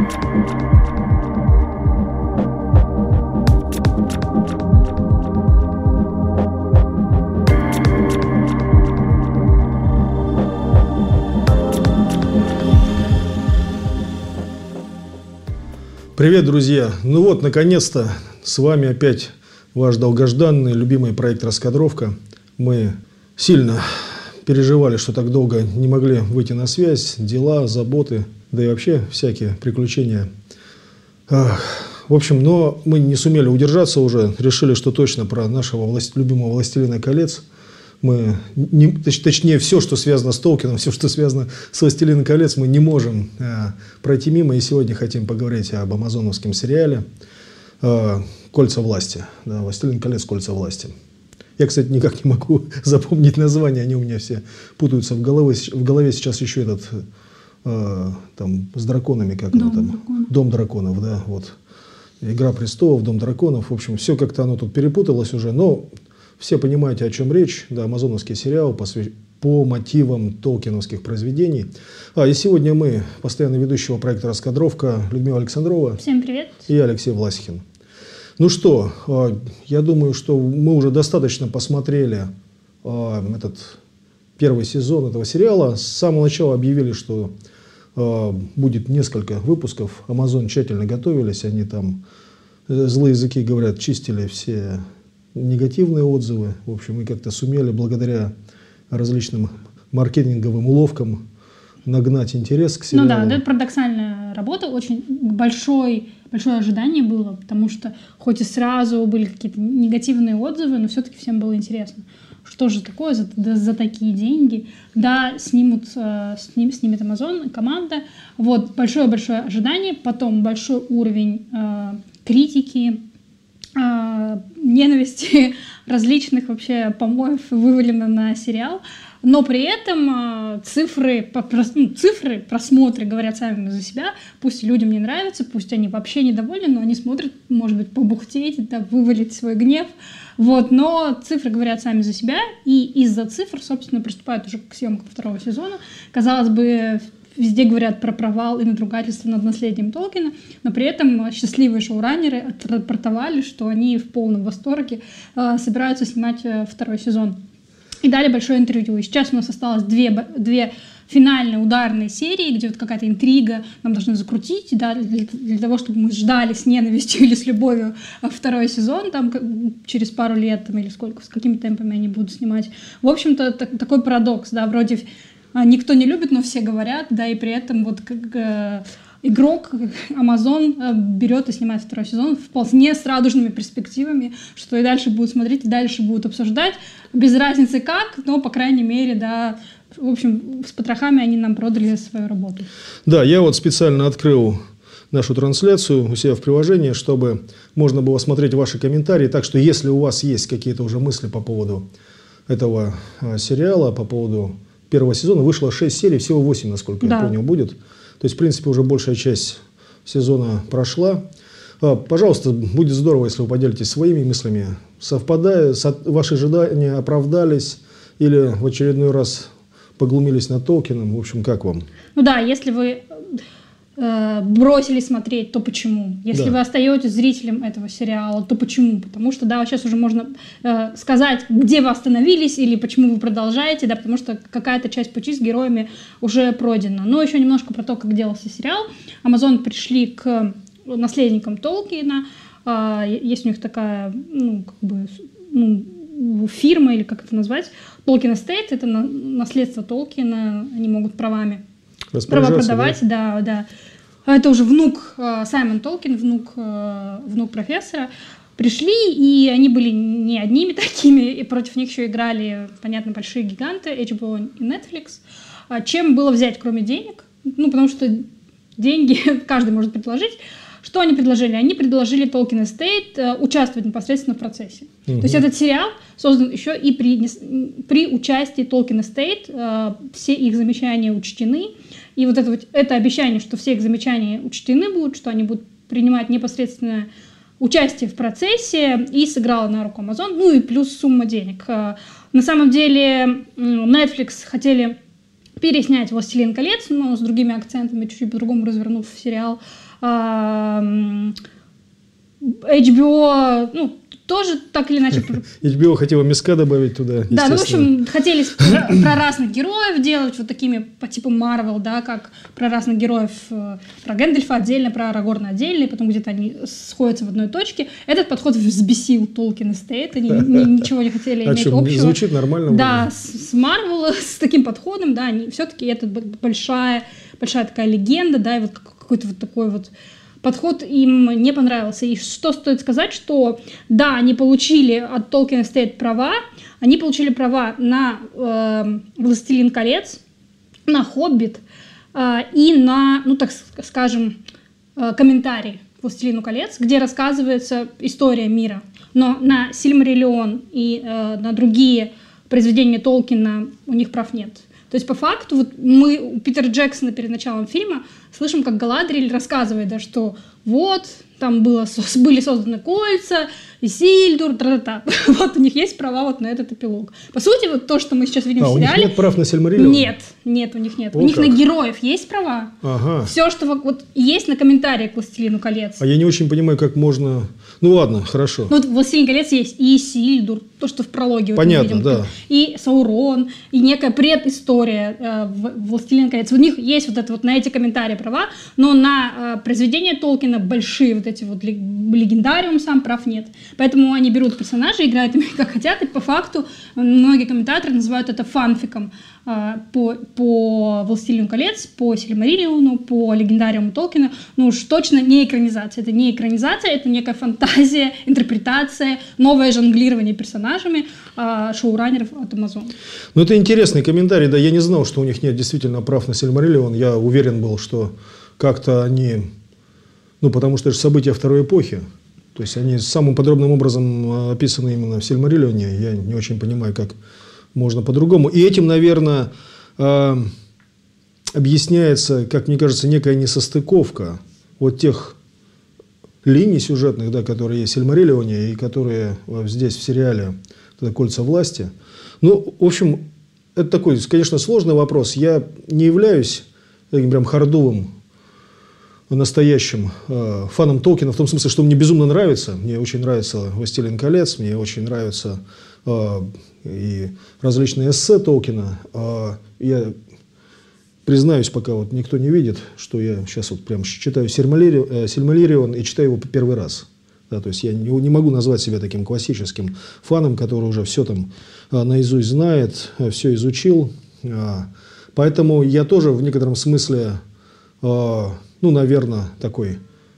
Привет, друзья! Ну вот, наконец-то с вами опять ваш долгожданный, любимый проект «Раскадровка». Мы сильно переживали, что так долго не могли выйти на связь, дела, заботы, да и вообще всякие приключения. В общем, но мы не сумели удержаться уже, решили, что точно про нашего любимого «Властелина колец». Мы, точнее, все, что связано с Толкином, все, что связано с «Властелином колец», мы не можем пройти мимо. И сегодня хотим поговорить об амазоновском сериале «Кольца власти». Да, «Властелин колец. Кольца власти». Я, кстати, никак не могу запомнить название, они у меня все путаются в голове. В голове сейчас еще этот, там, с драконами, как это там? Дом драконов, да, вот. «Игра престолов», «Дом драконов». В общем, все как-то оно тут перепуталось уже, но... Все понимаете, о чем речь. Да, амазоновский сериал по мотивам толкиновских произведений. И сегодня мы, постоянно ведущего проекта «Раскадровка», Людмила Александрова. Всем привет. И Алексей Власихин. Ну что, я думаю, что мы уже достаточно посмотрели этот первый сезон этого сериала. С самого начала объявили, что будет несколько выпусков. Амазон тщательно готовились. Они там, злые языки говорят, чистили все... негативные отзывы. В общем, мы как-то сумели благодаря различным маркетинговым уловкам нагнать интерес к сериалу. Ну да, это парадоксальная работа, очень большое ожидание было, потому что хоть и сразу были какие-то негативные отзывы, но все-таки всем было интересно, что же такое за такие деньги. Да, снимет Amazon, команда. Вот, большое-большое ожидание, потом большой уровень критики, ненависти, различных вообще помоев вывалено на сериал, но при этом цифры, просмотры говорят сами за себя. Пусть людям не нравится, пусть они вообще недовольны, но они смотрят, может быть, побухтеть, да, вывалить свой гнев. Вот, но цифры говорят сами за себя, и из-за цифр, собственно, приступают уже к съемкам второго сезона. Казалось бы, везде говорят про провал и надругательство над наследием Толкина, но при этом счастливые шоураннеры отрапортовали, что они в полном восторге собираются снимать второй сезон. И дали большое интервью. И сейчас у нас осталось две финальные ударные серии, где вот какая-то интрига нам должны закрутить, да, для того, чтобы мы ждали с ненавистью или с любовью второй сезон, там, через пару лет там, или сколько, с какими темпами они будут снимать. В общем-то, такой парадокс, да, вроде... Никто не любит, но все говорят, да, и при этом вот как игрок Amazon берет и снимает второй сезон вполне с радужными перспективами, что и дальше будут смотреть, и дальше будут обсуждать, без разницы как, но, по крайней мере, да, в общем, с потрохами они нам продали свою работу. Да, я вот специально открыл нашу трансляцию у себя в приложении, чтобы можно было смотреть ваши комментарии, так что если у вас есть какие-то уже мысли по поводу этого сериала, по поводу... Первого сезона вышло 6 серий, всего 8, насколько я понял, будет. То есть, в принципе, уже большая часть сезона прошла. Пожалуйста, будет здорово, если вы поделитесь своими мыслями. Ваши ожидания оправдались или в очередной раз поглумились над Толкином? В общем, как вам? Ну да, если вы бросили смотреть, то почему? Если вы остаетесь зрителем этого сериала, то почему? Потому что, да, сейчас уже можно сказать, где вы остановились или почему вы продолжаете, да, потому что какая-то часть пути с героями уже пройдена. Но еще немножко про то, как делался сериал. Amazon пришли к наследникам Толкина. Есть у них такая, фирма, или как это назвать, Tolkien Estate, это наследство Толкина, они могут права продавать, да. Это уже внук Саймон Толкин, внук профессора. Пришли, и они были не одними такими, и против них еще играли, понятно, большие гиганты, HBO и Netflix. Чем было взять, кроме денег? Потому что деньги каждый может предложить. Что они предложили? Они предложили Tolkien Estate участвовать непосредственно в процессе. То есть этот сериал создан еще и при участии Tolkien Estate, все их замечания учтены. И вот это обещание, что все их замечания учтены будут, что они будут принимать непосредственное участие в процессе, и сыграло на руку Amazon, и плюс сумма денег. На самом деле Netflix хотели переснять «Властелин колец», но с другими акцентами, чуть-чуть по-другому развернув сериал. HBO, ну, тоже так или иначе... HBO хотела мяска добавить туда, да, ну, в общем, хотели про разных героев делать, вот такими по типу Marvel, да, как про разных героев, про Гэндальфа отдельно, про Арагорна отдельно, и потом где-то они сходятся в одной точке. Этот подход взбесил Tolkien Estate, они ничего не хотели иметь общего. Звучит нормально. Да, с Marvel, с таким подходом, да, они все-таки это большая такая легенда, да, и вот какой-то вот такой вот подход им не понравился. И что стоит сказать, что да, они получили от Tolkien Estate права, они получили права на «Властелин колец», на «Хоббит» и на, ну так скажем, комментарий к «Властелину колец», где рассказывается история мира. Но на «Сильмариллион» и на другие произведения Толкина у них прав нет. То есть, по факту, вот мы у Питера Джексона перед началом фильма слышим, как Галадриэль рассказывает, да, что вот, там были созданы кольца, Исильдур, тра-та-та. Вот у них есть права вот на этот эпилог. По сути, вот то, что мы сейчас видим в сериале... у них нет прав на Сильмариллион? Нет, у них нет. У них на героев есть права. Ага. Все, что вот есть на комментарии к «Властелину колец». А я не очень понимаю, как можно... Ну ладно, хорошо. Ну вот в «Властелин колец» есть и Исильдур, то, что в прологе. Понятно, вот мы видим, да. и Саурон, и некая предыстория в «Властелин колец». У них есть вот это вот на эти комментарии права, но на произведения Толкина большие вот эти вот легендариум сам прав нет. Поэтому они берут персонажей, играют ими как хотят, и по факту многие комментаторы называют это фанфиком по «Властелину колец», по «Сильмариллиону», по легендариуму Толкина. Ну уж точно не экранизация. Это не экранизация, это некая фантазия, интерпретация, новое жонглирование персонажами шоураннеров от Amazon. Ну это интересный комментарий, да, я не знал, что у них нет действительно прав на «Сильмариллион». Я уверен был, что как-то они... Ну, потому что это же события второй эпохи. То есть они самым подробным образом описаны именно в «Сильмариллионе». Я не очень понимаю, как можно по-другому. И этим, наверное, объясняется, как мне кажется, некая несостыковка вот тех линий сюжетных, да, которые есть в «Сильмариллионе» и которые здесь в сериале «Кольца власти». Ну, в общем, это такой, конечно, сложный вопрос. Я не являюсь таким прям хардовым настоящим фаном Толкина, в том смысле, что мне безумно нравится. Мне очень нравится «Властелин колец», мне очень нравятся и различные эссе Толкина. Я признаюсь, пока вот никто не видит, что я сейчас вот прям читаю «Сильмариллион» и читаю его первый раз. Да, то есть я не могу назвать себя таким классическим фаном, который уже все там наизусть знает, все изучил. Поэтому я тоже в некотором смысле, ну, наверное, такой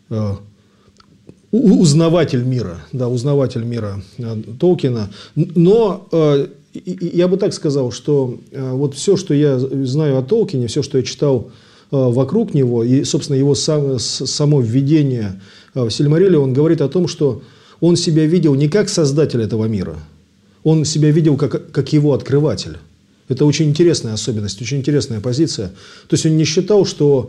узнаватель мира, да, узнаватель мира Толкина. Но я бы так сказал, что вот все, что я знаю о Толкине, все, что я читал вокруг него, и, собственно, его само введение в «Сильмариллион» говорит о том, что он себя видел не как создатель этого мира, он себя видел как его открыватель. Это очень интересная особенность, очень интересная позиция. То есть он не считал, что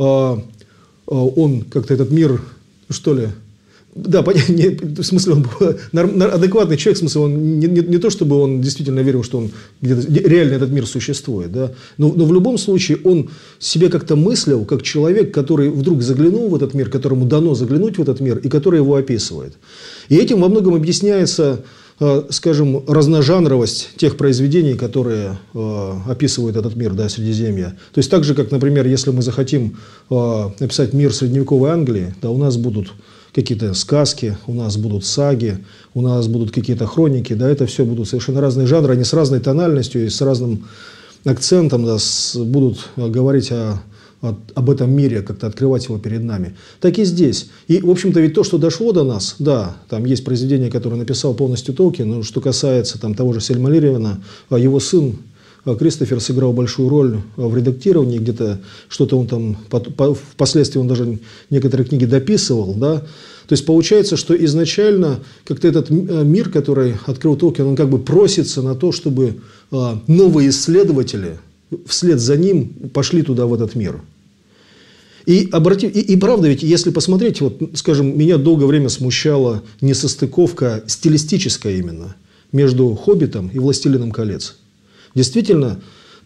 он как-то этот мир, что ли... Да, в смысле, он был адекватный человек, в смысле, он не то, чтобы он действительно верил, что он где-то реально этот мир существует, да, но в любом случае он себя как-то мыслил, как человек, который вдруг заглянул в этот мир, которому дано заглянуть в этот мир, и который его описывает. И этим во многом объясняется, скажем, разножанровость тех произведений, которые описывают этот мир, да, Средиземья. То есть так же, как, например, если мы захотим описать мир средневековой Англии, да, у нас будут какие-то сказки, у нас будут саги, у нас будут какие-то хроники, да, это все будут совершенно разные жанры, они с разной тональностью и с разным акцентом, да, будут говорить об этом мире, как-то открывать его перед нами. Так и здесь. И, в общем-то, ведь то, что дошло до нас, да, там есть произведение, которое написал полностью Толкин, но что касается там того же «Сильмариллиона», его сын Кристофер сыграл большую роль в редактировании, где-то что-то он там, впоследствии он даже некоторые книги дописывал, да. То есть получается, что изначально как-то этот мир, который открыл Толкин, он как бы просится на то, чтобы новые исследователи вслед за ним пошли туда, в этот мир. И правда, ведь если посмотреть, вот, скажем, меня долгое время смущала несостыковка стилистическая именно между «Хоббитом» и «Властелином колец». Действительно,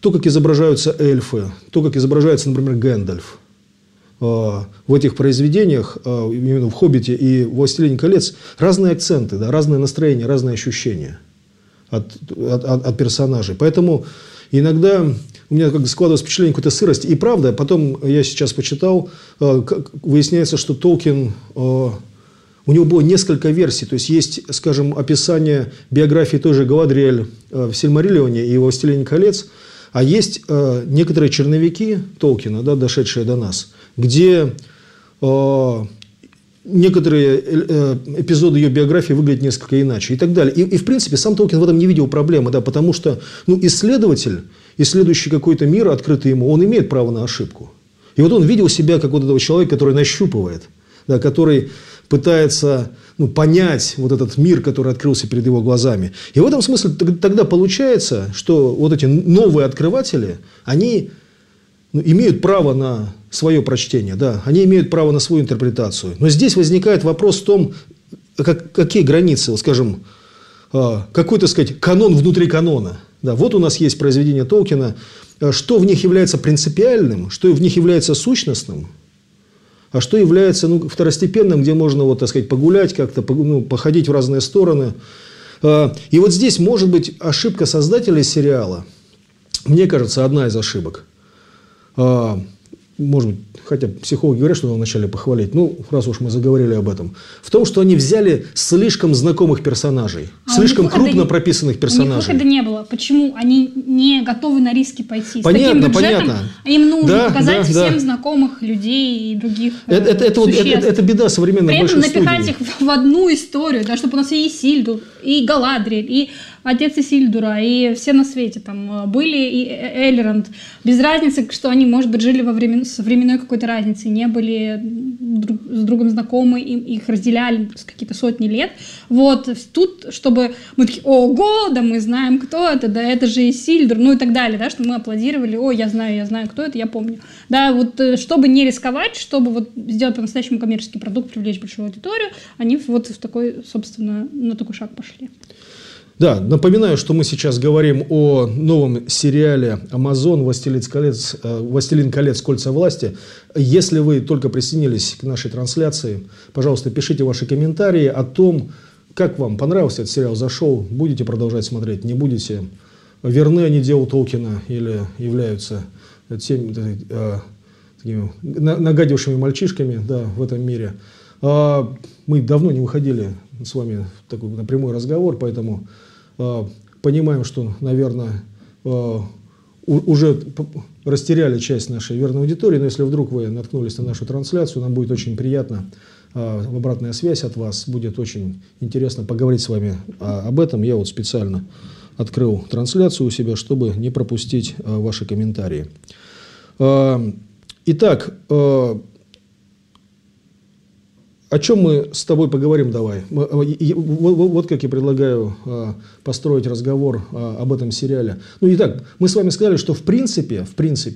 то, как изображаются эльфы, то, как изображается, например, Гэндальф в этих произведениях, именно в «Хоббите» и в «Властелине колец», разные акценты, да, разные настроения, разные ощущения от персонажей. Поэтому иногда у меня как складывается впечатление какой-то сырости. И правда, потом я сейчас почитал, выясняется, что Толкин, у него было несколько версий. То есть, скажем, описание биографии той же Галадриэль в «Сильмариллионе» и в «Властелине колец», а есть некоторые черновики Толкина, да, дошедшие до нас, где некоторые эпизоды ее биографии выглядят несколько иначе и так далее. И в принципе, сам Толкин в этом не видел проблемы, да, потому что исследователь, исследующий какой-то мир, открытый ему, он имеет право на ошибку. И вот он видел себя как вот этого человека, который нащупывает, да, который пытается понять вот этот мир, который открылся перед его глазами. И в этом смысле тогда получается, что вот эти новые открыватели, они имеют право на свое прочтение, да, они имеют право на свою интерпретацию. Но здесь возникает вопрос в том, какие границы, вот, скажем, какой, так сказать, канон внутри канона. Да, вот у нас есть произведения Толкина, что в них является принципиальным, что в них является сущностным, а что является второстепенным, где можно, вот, так сказать, погулять как-то, походить в разные стороны. И вот здесь может быть ошибка создателей сериала, мне кажется, одна из ошибок. Может быть, хотя психологи говорят, что надо вначале похвалить, раз уж мы заговорили об этом, в том, что они взяли слишком знакомых персонажей, слишком крупно прописанных персонажей. У них выхода не было. Почему они не готовы на риски пойти? Понятно, с таким бюджетом понятно. Им нужно показать всем знакомых людей и других существ. Это беда современной большой студии. При этом напихать их в одну историю, да, чтобы у нас и Исильдур, и Галадриэль, и отец Исильдура, и все на свете там были, и Эльронд. Без разницы, что они, может быть, жили со временной какой-то разницей, не были с другом знакомы, их разделяли какие-то сотни лет. Вот тут, чтобы мы такие: ого, да мы знаем, кто это, да это же Исильдур, и так далее, да, что мы аплодировали: о, я знаю, кто это, я помню. Да, вот чтобы не рисковать, чтобы вот сделать по-настоящему коммерческий продукт, привлечь большую аудиторию, они вот в такой, собственно, на такой шаг пошли. Да, напоминаю, что мы сейчас говорим о новом сериале Amazon «Властелин колец. Кольца власти». Если вы только присоединились к нашей трансляции, пожалуйста, пишите ваши комментарии о том, как вам понравился этот сериал, зашел, будете продолжать смотреть, не будете, верны они делу Толкина или являются такими нагадившими мальчишками, да, в этом мире. Мы давно не выходили с вами в такой прямой разговор, поэтому понимаем, что, наверное, уже растеряли часть нашей верной аудитории, но если вдруг вы наткнулись на нашу трансляцию, нам будет очень приятно, обратная связь от вас, будет очень интересно поговорить с вами об этом. Я вот специально открыл трансляцию у себя, чтобы не пропустить ваши комментарии. Итак, о чем мы с тобой поговорим давай? Вот как я предлагаю построить разговор об этом сериале. Итак, мы с вами сказали, что в принципе,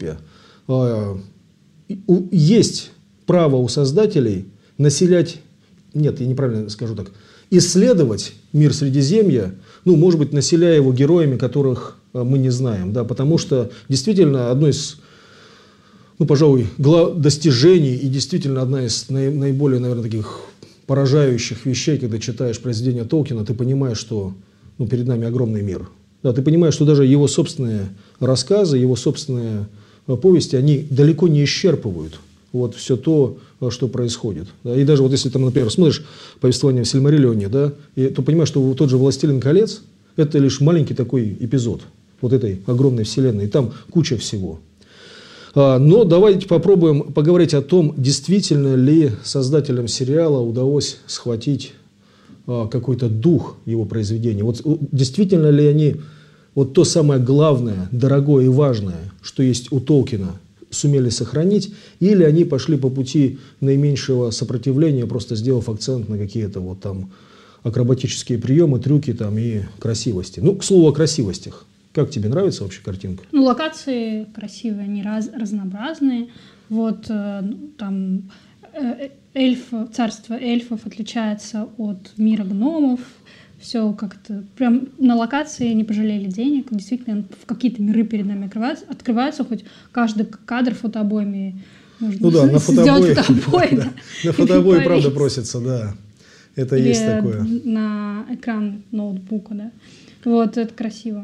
есть право у создателей населять, нет, я неправильно скажу так, исследовать мир Средиземья, может быть, населяя его героями, которых мы не знаем, да, потому что действительно одно из, пожалуй, достижений и действительно одна из наиболее, наверное, таких поражающих вещей, когда читаешь произведения Толкина, ты понимаешь, что перед нами огромный мир. Да, ты понимаешь, что даже его собственные рассказы, его собственные повести, они далеко не исчерпывают вот все то, что происходит. Да, и даже вот если там, например, смотришь повествование в «Сильмариллионе», да, то понимаешь, что тот же «Властелин колец» – это лишь маленький такой эпизод вот этой огромной вселенной, и там куча всего. Но давайте попробуем поговорить о том, действительно ли создателям сериала удалось схватить какой-то дух его произведения. Вот действительно ли они вот то самое главное, дорогое и важное, что есть у Толкина, сумели сохранить, или они пошли по пути наименьшего сопротивления, просто сделав акцент на какие-то вот там акробатические приемы, трюки там и красивости. К слову о красивостях. Как тебе нравится вообще картинка? Локации красивые, они разнообразные. Вот там царство эльфов отличается от мира гномов. все как-то прям на локации не пожалели денег. Действительно, в какие-то миры перед нами открываются, хоть каждый кадр фотообоями можно на сделать фотообои. На фотообои, правда, просится, да. Это или есть такое. На экран ноутбука, да. Вот, это красиво.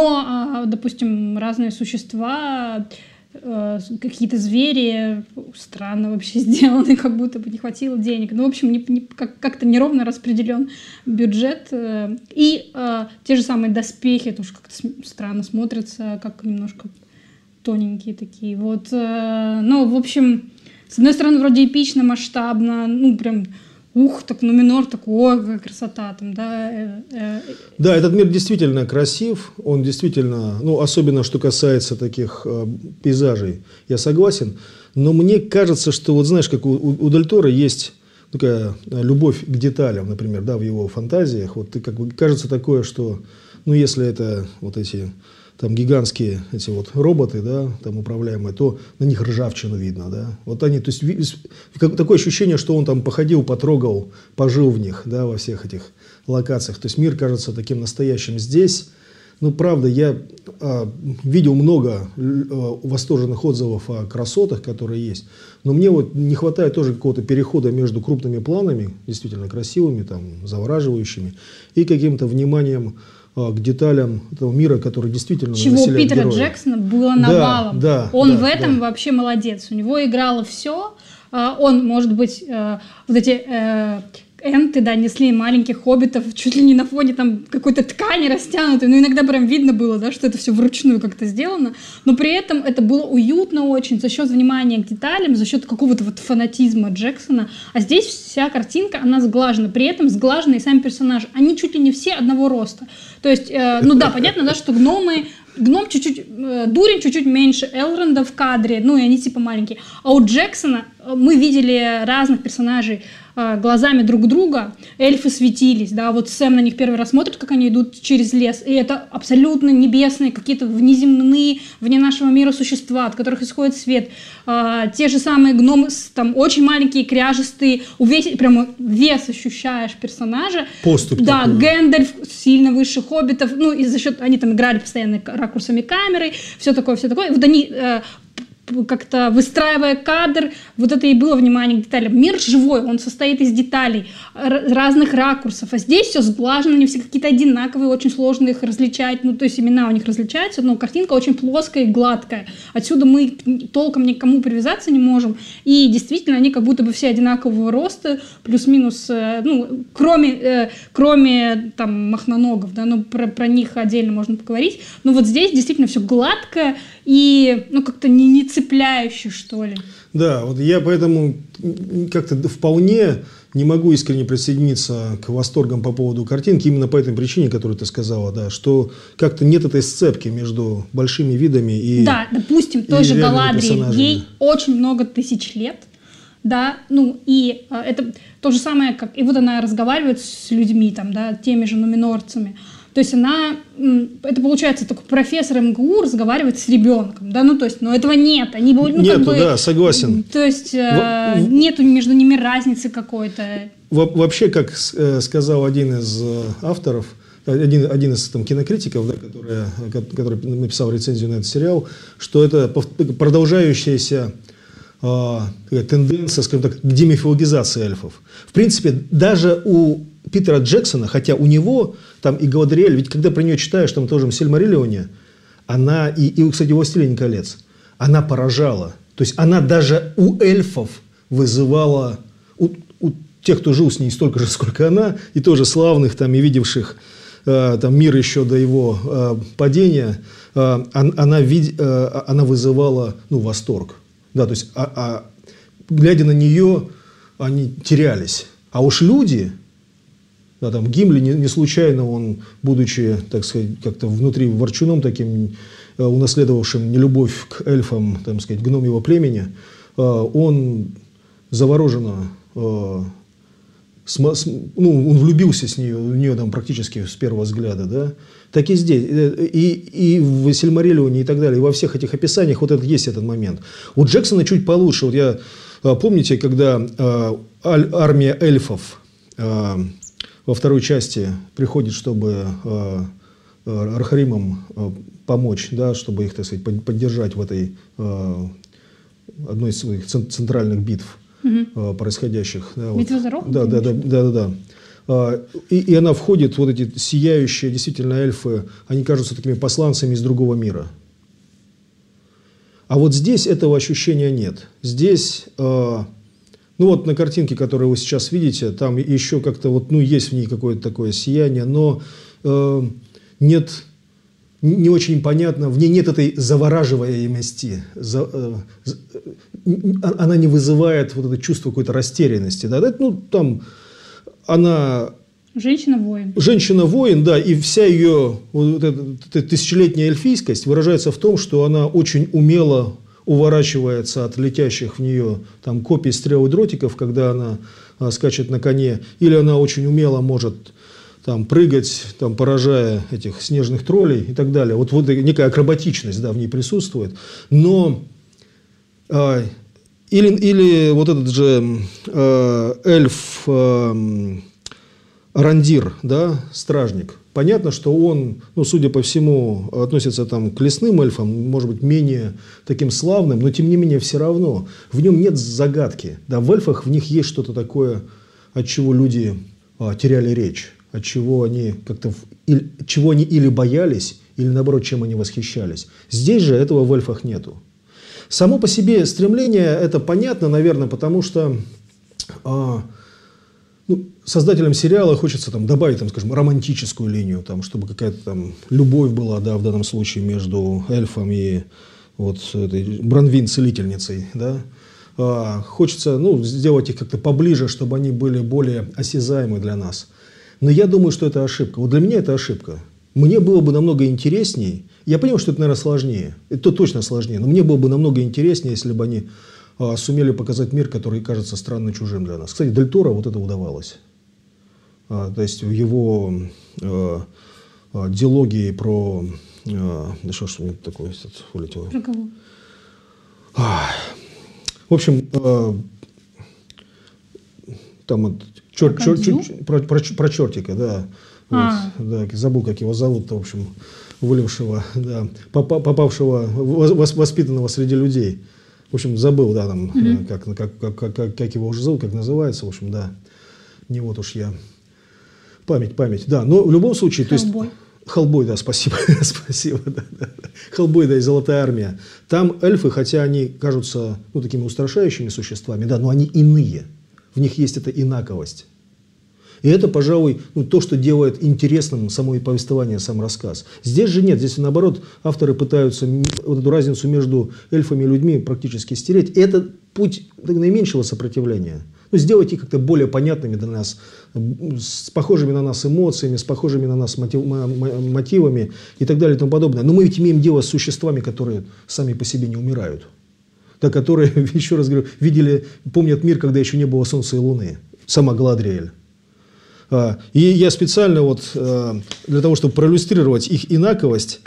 Но, допустим, разные существа, какие-то звери странно вообще сделаны, как будто бы не хватило денег. Ну, в общем, как-то неровно распределен бюджет. И те же самые доспехи тоже как-то странно смотрятся, как немножко тоненькие такие. Вот. Ну, в общем, с одной стороны, вроде эпично, масштабно, ну, прям... так Нуменор, такой, какая красота там, да. Да, этот мир действительно красив, он действительно, ну, особенно что касается таких пейзажей, я согласен, но мне кажется, что, вот знаешь, как у Дель Торо есть такая любовь к деталям, например, да, в его фантазиях, вот как бы кажется такое, что, ну, если это вот эти... там гигантские эти вот роботы, да, там управляемые, то на них ржавчину видно, да. Вот они, то есть такое ощущение, что он там походил, потрогал, пожил в них, да, во всех этих локациях. То есть мир кажется таким настоящим здесь. Ну, правда, я видел много восторженных отзывов о красотах, которые есть, но мне вот не хватает тоже какого-то перехода между крупными планами, действительно красивыми, там, завораживающими, и каким-то вниманием к деталям этого мира, который действительно чего у Питера героев. Джексона было навалом. Он в этом вообще молодец. У него играло все. Он, может быть, вот эти энты, да, несли маленьких хоббитов чуть ли не на фоне там какой-то ткани растянутой. Но иногда прям видно было, да, что это все вручную как-то сделано. Но при этом это было уютно очень за счет внимания к деталям, за счет какого-то вот фанатизма Джексона. А здесь вся картинка, она сглажена. При этом сглажены и сами персонажи. Они чуть ли не все одного роста. То есть, ну да, понятно, да, что гном чуть-чуть, дурень чуть-чуть меньше Элронда в кадре, ну и они типа маленькие. А у Джексона мы видели разных персонажей глазами друг друга, эльфы светились, да, вот Сэм на них первый раз смотрит, как они идут через лес, и это абсолютно небесные, какие-то внеземные, вне нашего мира существа, от которых исходит свет. Те же самые гномы, там, очень маленькие, кряжестые, прямо вес ощущаешь персонажа. Поступь да, такой. Гэндальф сильно выше хоббитов, ну, и за счет, они там играли постоянно ракурсами камеры, все такое. Вот они... как-то выстраивая кадр, вот это и было внимание к деталям. Мир живой, он состоит из деталей, разных ракурсов, а здесь все сглажено, они все какие-то одинаковые, очень сложно их различать, ну, то есть имена у них различаются, но картинка очень плоская и гладкая. Отсюда мы толком никому привязаться не можем, и действительно они как будто бы все одинакового роста, плюс-минус, ну, кроме там махноногов, да, ну, про них отдельно можно поговорить, но вот здесь действительно все гладкое и, ну, как-то не цепляюще, что ли. Да, вот я поэтому как-то вполне не могу искренне присоединиться к восторгам по поводу картинки именно по этой причине, которую ты сказала, да, что как-то нет этой сцепки между большими видами и да, допустим, той же Галадриэль, ей очень много тысяч лет, да, ну и это то же самое, как и вот она разговаривает с людьми, там, да, теми же нуменорцами. То есть это получается такой профессор МГУ разговаривает с ребенком, да, ну то есть, но этого нет, они нету, да, согласен. То есть нету между ними разницы какой-то. Вообще, как сказал один из авторов, один из там кинокритиков, да, который написал рецензию на этот сериал, что это продолжающаяся тенденция, скажем так, к демифологизации эльфов. В принципе, даже у Питера Джексона, хотя у него там и Галадриэль, ведь когда про нее читаешь, там тоже в Сильмариллионе, она, кстати, «Властелин колец», она поражала. То есть она даже у эльфов вызывала, у тех, кто жил с ней столько же, сколько она, и тоже славных, там, и видевших там, мир еще до его падения, она вызывала, ну, восторг. Да, то есть, глядя на нее, они терялись. А уж люди... Да, там Гимли не случайно, он, будучи, так сказать, как-то внутри ворчуном таким, унаследовавшим нелюбовь к эльфам, так сказать, гномьего племени, он завороженно, он влюбился в нее там практически с первого взгляда, да. Так и здесь, и в Сильмариллионе и так далее, и во всех этих описаниях вот есть этот момент. У Джексона чуть получше. Вот помните, когда армия эльфов во второй части приходит, чтобы Архаримам помочь, да, чтобы их, так сказать, поддержать в этой одной из своих центральных битв, происходящих. Да, Битва за Рог? Да. И она входит, вот эти сияющие действительно эльфы, они кажутся такими посланцами из другого мира. А вот здесь этого ощущения нет. Здесь, ну вот на картинке, которую вы сейчас видите, там еще как-то вот, ну, есть в ней какое-то такое сияние, но нет, не очень понятно, в ней нет этой завораживаемости, она не вызывает вот это чувство какой-то растерянности, да, ну, там, она... Женщина-воин. Женщина-воин, да, и вся ее вот эта тысячелетняя эльфийскость выражается в том, что она очень умело уворачивается от летящих в нее там копий, стрел и дротиков, когда она скачет на коне, или она очень умело может там прыгать, там, поражая этих снежных троллей и так далее. Вот некая акробатичность, да, в ней присутствует. Но или вот этот же эльф Арандир, да, стражник. Понятно, что он, ну, судя по всему, относится там к лесным эльфам, может быть, менее таким славным, но тем не менее все равно в нем нет загадки. Да, в эльфах в них есть что-то такое, от чего люди теряли речь, от чего они как-то, чего они или боялись, или наоборот, чем они восхищались. Здесь же этого в эльфах нету. Само по себе стремление это понятно, наверное, потому что создателям сериала хочется там добавить, там, скажем, романтическую линию, там, чтобы какая-то там любовь была, да, в данном случае между эльфом и вот этой Бранвин-целительницей, да. Хочется, ну, сделать их как-то поближе, чтобы они были более осязаемы для нас. Но я думаю, что это ошибка. Вот для меня это ошибка. Мне было бы намного интересней. Я понимаю, что это, наверное, сложнее. Это точно сложнее. Но мне было бы намного интереснее, если бы они сумели показать мир, который кажется странно чужим для нас. Кстати, Дель Торо вот это удавалось. То есть в его диалогии про... Да что ж у меня такое вылетело? Про кого? В общем, там вот про чертика, да. Вот, да. Забыл, как его зовут, в общем, вылившего, да, попавшего, воспитанного среди людей. В общем, забыл, да, там, как его уже зовут, как называется, в общем, да. Не вот уж я. Память, да. Но в любом случае... Хеллбой. Хеллбой, да, спасибо. Спасибо, да. Хеллбой, да, и Золотая армия. Там эльфы, хотя они кажутся, ну, такими устрашающими существами, да, но они иные. В них есть эта инаковость. И это, пожалуй, ну, то, что делает интересным само повествование, сам рассказ. Здесь же нет. Здесь, наоборот, авторы пытаются вот эту разницу между эльфами и людьми практически стереть. И это путь наименьшего сопротивления. Ну, сделать их как-то более понятными для нас, с похожими на нас эмоциями, с похожими на нас мотивами и так далее и тому подобное. Но мы ведь имеем дело с существами, которые сами по себе не умирают. Да, которые, еще раз говорю, помнят мир, когда еще не было солнца и луны. Сама Галадриэль. И я специально вот для того, чтобы проиллюстрировать их инаковость,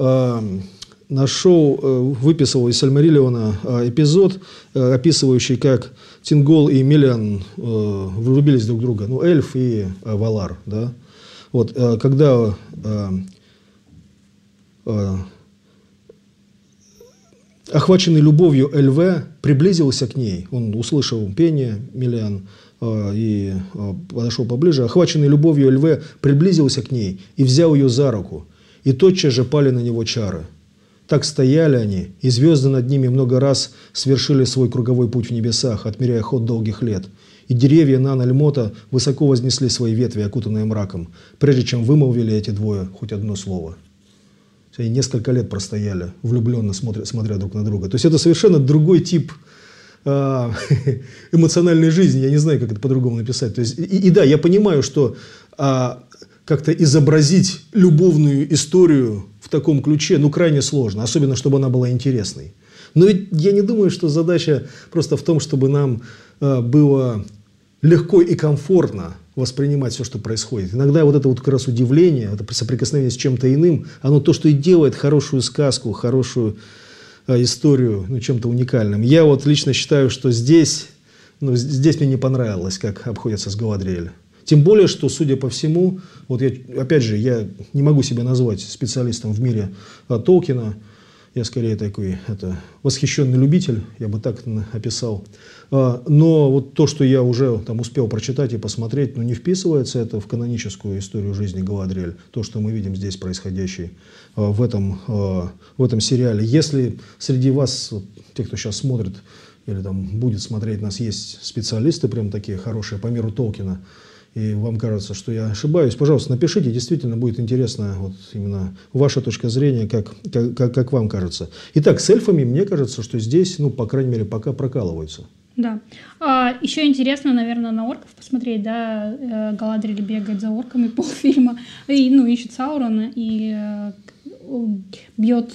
выписал из Сильмариллиона эпизод, описывающий, как Тингол и Мелиан влюбились друг в друга. Ну, эльф и Валар, да. Вот, когда охваченный любовью Эльве приблизился к ней, он услышал пение Мелиан и подошел поближе. Охваченный любовью Эльве приблизился к ней и взял ее за руку, и тотчас же пали на него чары. Так стояли они, и звезды над ними много раз свершили свой круговой путь в небесах, отмеряя ход долгих лет. И деревья Нан-Эльмота высоко вознесли свои ветви, окутанные мраком, прежде чем вымолвили эти двое хоть одно слово. Они несколько лет простояли, влюбленно смотря друг на друга. То есть это совершенно другой тип эмоциональной жизни. Я не знаю, как это по-другому написать. То есть, и да, я понимаю, что как-то изобразить любовную историю в таком ключе, ну, крайне сложно. Особенно, чтобы она была интересной. Но ведь я не думаю, что задача просто в том, чтобы нам было легко и комфортно воспринимать все, что происходит. Иногда вот это вот как раз удивление, это соприкосновение с чем-то иным, оно то, что и делает хорошую сказку, хорошую историю, ну, чем-то уникальным. Я вот лично считаю, что здесь мне не понравилось, как обходятся с Галадриэль. Тем более, что, судя по всему, вот опять же, я не могу себя назвать специалистом в мире Толкина. Я скорее такой восхищенный любитель, я бы так описал. Но вот то, что я уже там успел прочитать и посмотреть, не вписывается это в каноническую историю жизни Галадриэль. То, что мы видим здесь происходящее в этом сериале. Если среди вас, тех, кто сейчас смотрит или там будет смотреть нас, есть специалисты прям такие хорошие по миру Толкина, и вам кажется, что я ошибаюсь, пожалуйста, напишите, действительно будет интересно вот именно ваша точка зрения, как вам кажется. Итак, с эльфами, мне кажется, что здесь, по крайней мере, пока прокалываются. Да. Еще интересно, наверное, на орков посмотреть, да, Галадриэль бегает за орками полфильма, и, ищет Саурона, и бьет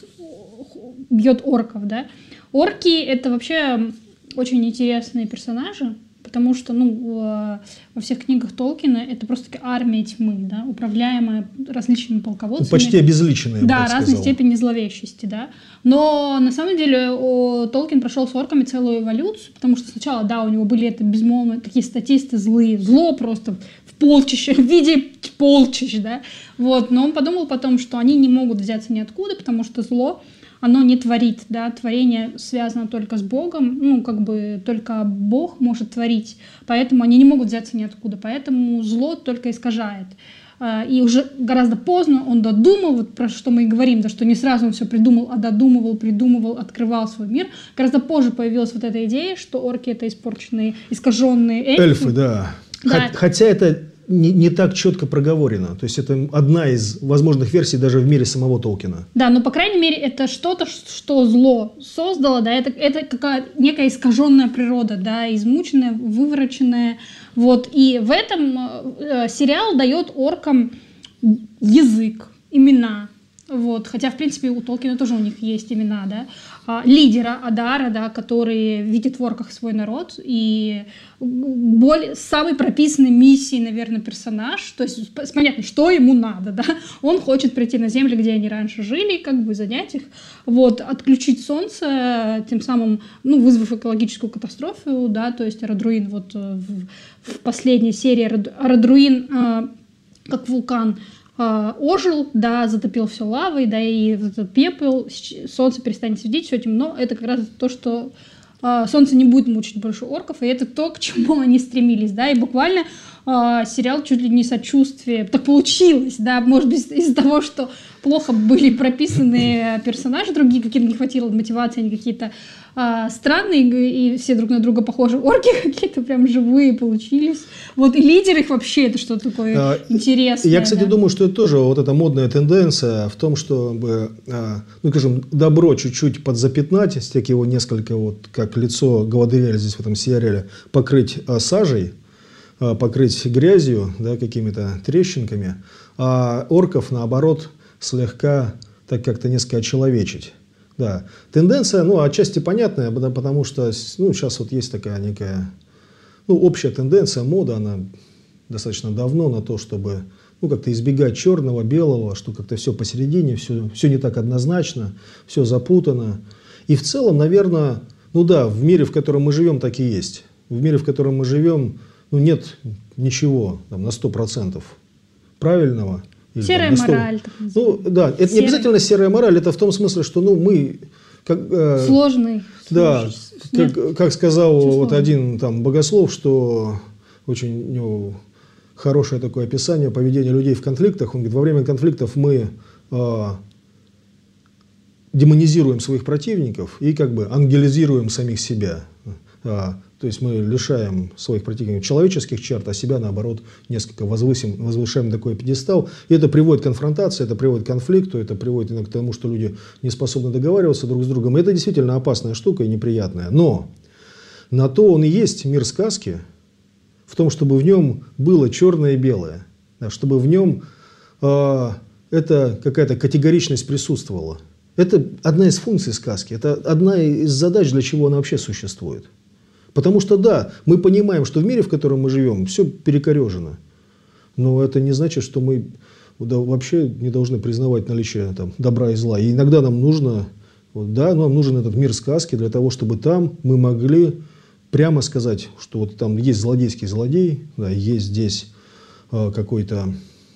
орков, да. Орки — это вообще очень интересные персонажи, потому что, во всех книгах Толкина это просто армия тьмы, да, управляемая различными полководцами. Почти обезличенные, да, разной степени зловещести, да. Но на самом деле Толкин прошел с орками целую эволюцию, потому что сначала, да, у него были безмолвные такие статисты злые, зло просто в полчище, в виде полчищ, да. Вот, но он подумал потом, что они не могут взяться ниоткуда, потому что зло, оно не творит, да, творение связано только с Богом, только Бог может творить, поэтому они не могут взяться ниоткуда, поэтому зло только искажает. И уже гораздо поздно он додумал, вот про что мы и говорим, да, что не сразу он все придумал, а додумывал, придумывал, открывал свой мир. Гораздо позже появилась вот эта идея, что орки — это испорченные, искаженные эльфы. Эльфы, да. Хотя это не так четко проговорено. То есть это одна из возможных версий даже в мире самого Толкина. Да, но по крайней мере это что-то, что зло создало, да, это какая некая искаженная природа, да, измученная, вывороченная. Вот. И в этом сериал дает оркам язык, имена. Вот. Хотя, в принципе, у Толкина тоже у них есть имена, да. Лидера Адара, да, который видит в орках свой народ, и самый прописанный миссией, наверное, персонаж. То есть понятно, что ему надо, да. Он хочет прийти на землю, где они раньше жили, занять их, вот, отключить солнце, тем самым, вызвав экологическую катастрофу, да, то есть Арадруин вот в последней серии Арадруин как вулкан ожил, да, затопил все лавой, да, и этот пепел, солнце перестанет светить, все темно. Это как раз то, что солнце не будет мучить больше орков, и это то, к чему они стремились, да, и буквально сериал чуть ли не сочувствие. Так получилось, да, может быть, из-за того, что плохо были прописаны персонажи другие, каким-то не хватило мотивации, они какие-то странные, и все друг на друга похожи. Орки какие-то прям живые получились. Вот, и лидер их вообще, это что-то такое интересное. Я, кстати, думаю, что это тоже вот эта модная тенденция в том, чтобы, скажем, добро чуть-чуть подзапятнать, стек его несколько, вот как лицо Галадриэль здесь в этом сериале, покрыть сажей, покрыть грязью, да, какими-то трещинками, а орков, наоборот, слегка так как-то несколько очеловечить. Да. Тенденция, отчасти понятная, потому что сейчас вот есть такая некая общая тенденция, мода, она достаточно давно на то, чтобы как-то избегать черного, белого, что как-то все посередине, все не так однозначно, все запутано. И в целом, наверное, в мире, в котором мы живем, так и есть. В мире, в котором мы живем, нет ничего на 100% правильного. Серая мораль. Да, это не обязательно серая мораль, это в том смысле, что мы... Сложный. Да, как сказал вот один богослов, что очень хорошее такое описание поведения людей в конфликтах. Он говорит, во время конфликтов мы демонизируем своих противников и ангелизируем самих себя. То есть мы лишаем своих противников человеческих черт, а себя, наоборот, несколько возвышаем на такой пьедестал. И это приводит к конфронтации, это приводит к конфликту, это приводит иногда к тому, что люди не способны договариваться друг с другом. И это действительно опасная штука и неприятная. Но на то он и есть мир сказки, в том, чтобы в нем было черное и белое, чтобы в нем эта какая-то категоричность присутствовала. Это одна из функций сказки, это одна из задач, для чего она вообще существует. Потому что, да, мы понимаем, что в мире, в котором мы живем, все перекорежено. Но это не значит, что мы вообще не должны признавать наличие добра и зла. И иногда нам нужен этот мир сказки для того, чтобы там мы могли прямо сказать, что вот там есть злодейский злодей, да, есть здесь какой-то...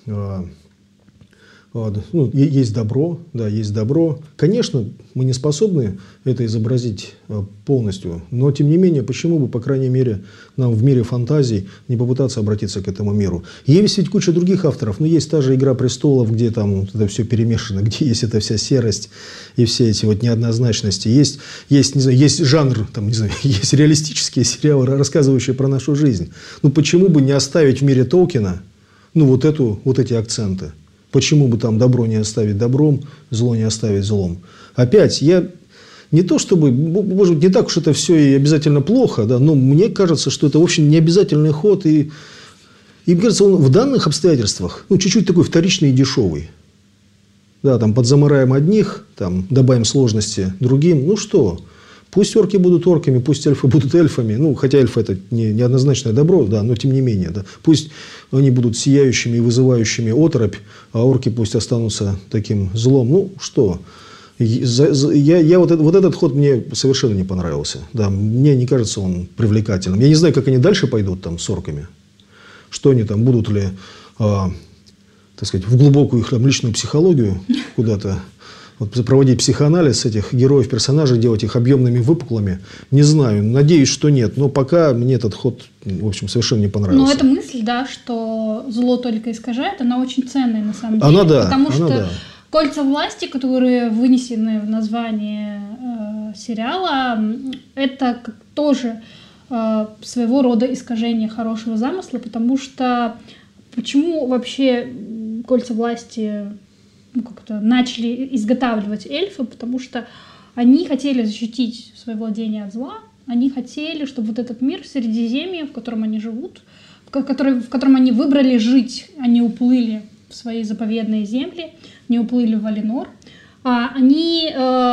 Ну, есть добро, да, есть добро. Конечно, мы не способны это изобразить полностью, но, тем не менее, почему бы, по крайней мере, нам в мире фантазий не попытаться обратиться к этому миру? Есть ведь куча других авторов, но есть та же «Игра престолов», где там это все перемешано, где есть эта вся серость и все эти вот неоднозначности. Есть, не знаю, есть жанр, там, не знаю, есть реалистические сериалы, рассказывающие про нашу жизнь. Ну, почему бы не оставить в мире Толкина, ну, вот эти акценты? Почему бы там добро не оставить добром, зло не оставить злом? Опять, я не то чтобы, может быть, не так уж это все и обязательно плохо, да, но мне кажется, что это, в общем, не обязательный ход. И мне кажется, он в данных обстоятельствах, ну, чуть-чуть такой вторичный и дешевый. Да, там подзамыраем одних, там добавим сложности другим. Ну что, пусть орки будут орками, пусть эльфы будут эльфами. Ну, хотя эльфы это неоднозначное добро, да, но тем не менее. Да. Пусть они будут сияющими и вызывающими оторопь, а орки пусть останутся таким злом. Ну, что? Вот этот ход мне совершенно не понравился. Да, мне не кажется он привлекательным. Я не знаю, как они дальше пойдут там с орками. Что они там, будут ли, так сказать, в глубокую их там личную психологию куда-то проводить психоанализ этих героев, персонажей, делать их объемными, выпуклыми. Не знаю, надеюсь, что нет. Но пока мне этот ход, в общем, совершенно не понравился. Но эта мысль, да, что зло только искажает, она очень ценная на самом деле. Она да. Потому что кольца власти, которые вынесены в название сериала, это тоже своего рода искажение хорошего замысла, потому что почему вообще кольца власти как-то начали изготавливать эльфы, потому что они хотели защитить свое владение от зла, они хотели, чтобы вот этот мир Средиземья, в котором они живут, в котором они выбрали жить, они уплыли в свои заповедные земли, не уплыли в Валинор, они